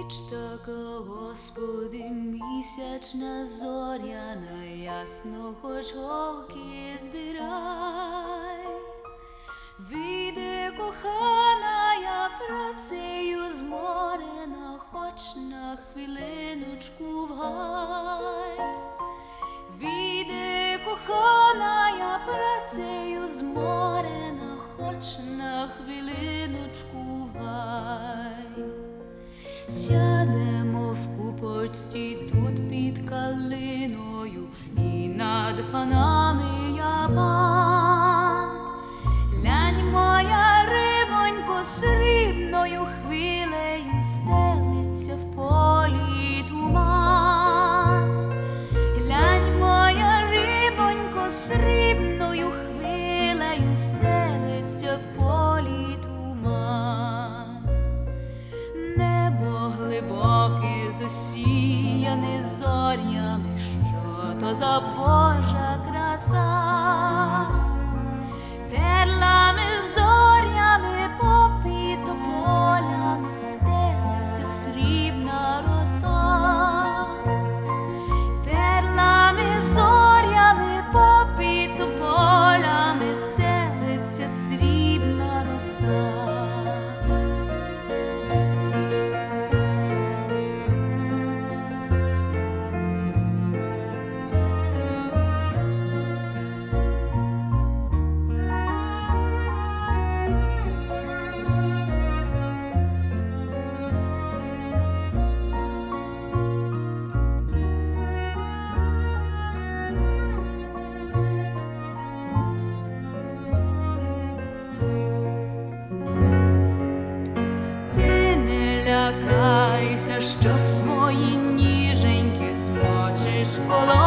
Ніч така, Господи, місячна, зоряна, ясно, хоч голки збирай. Вийди, кохана, я працею зморена, хоч на хвилиночку в гай. Вийди, кохана, я працею зморена, хоч на хвилиночку в гай. Сядемо в купочці тут під калиною, і над панами я пан. Глянь, моя рибонько, срібною хвилею стелиться в полі туман. Глянь, моя рибонько, срібною хвилею стелиться в полі туман. Небо глибоке, засіяне зорями, що то за Божа краса. Перлами, зорями, попід полями стелиться срібна роса. Перлами, зорями, попід полями стелиться срібна роса. Лякайся, що свої ніженьки змочиш в полоні.